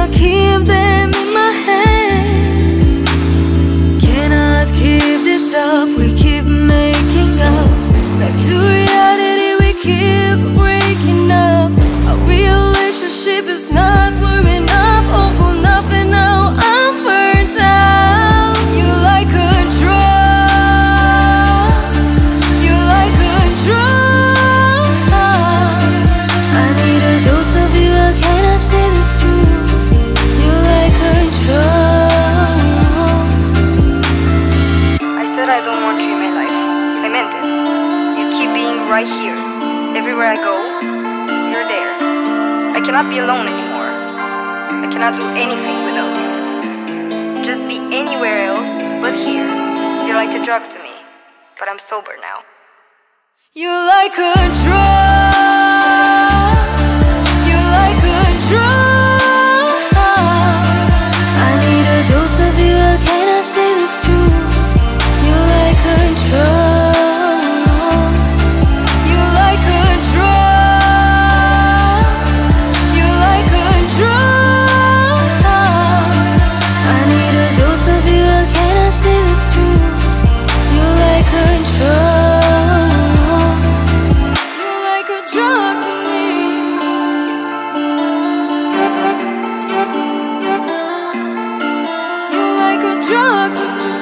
I keep them in my hands. Cannot keep this up, we keep making out. Back to reality, we keep breaking up. Our relationship is not warming up. All for nothing now, I'm burnt out. You like control, you like control. I need a dose of you, I cannot say this true. You like control. I said I don't want you in my life. I meant it. You keep being right here. Everywhere I go, you're there. I cannot be alone anymore. I cannot do anything without you. Just be anywhere else but here. You're like a drug to me, but I'm sober now. You like control, you like control. I need a dose of you, I cannot say this true. You like control, you like control, you like control. I need a dose of you, I cannot say this true. You like control. You like a drug to me. You like a drug to me.